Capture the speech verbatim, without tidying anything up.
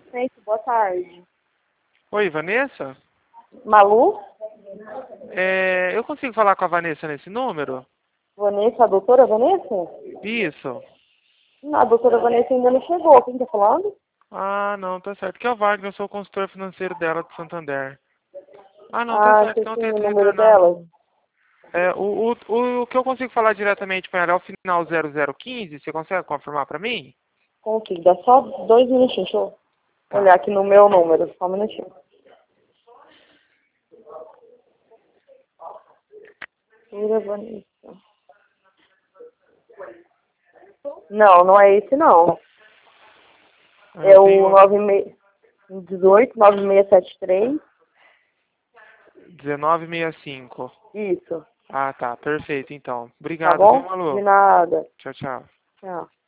assistente, boa tarde. Oi, Vanessa? Malu? É, eu consigo falar com a Vanessa nesse número? Vanessa, a doutora Vanessa? Isso. Não, a doutora Vanessa ainda não chegou. Quem tá falando? Ah, não, tá certo. Que é o Wagner, eu sou o consultor financeiro dela de Santander. Ah, não, tá Ah, certo, você então eu tem o tento número retornar. dela? É, o, o, o, o que eu consigo falar diretamente com ela é o final zero zero quinze, você consegue confirmar pra mim? Consigo, dá só dois minutinhos, deixa eu olhar Tá. aqui no meu número, só um minutinho. Doutora Vanessa. Não, não é esse não. Ah, É eu o tenho nove seis dezoito, nove seis sete três. dezenove sessenta e cinco. Isso, Ah, tá, perfeito então. tá Obrigado, viu, bom? De Malu? nada. Tchau, tchau. Tchau.